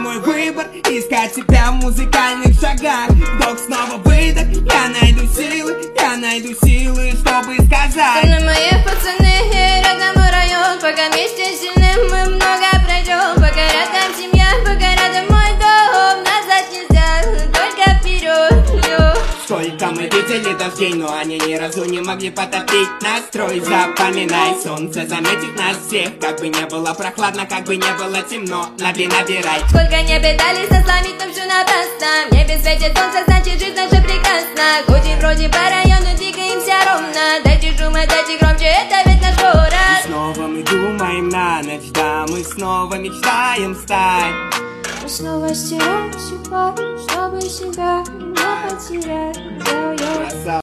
мой выбор искать тебя в музыкальных шагах. Вдох, снова выдох, я найду силы, чтобы сказать. На моих пацаны, рядом мой район. Пока вместе сильны, мы много пройдем. Пока рядом семья, пока рядом мой дом. Назад нельзя, только вперед. Сколько мы видели дождей, но они ни разу не могли потопить настрой. Запоминай, солнце заметит нас всех. Как бы не было прохладно, как бы не было темно, набирай. Сколько не пытались нас сломить, но все напрасно. В небе светит солнце, значит жизнь наша прекрасна. Хоть и вроде по району двигаемся ровно. Дайте шума, дайте громче, это ведь наш город. И снова мы думаем на ночь, да, мы снова мечтаем стать. Мы снова стираем всю память, чтобы себя не потерять.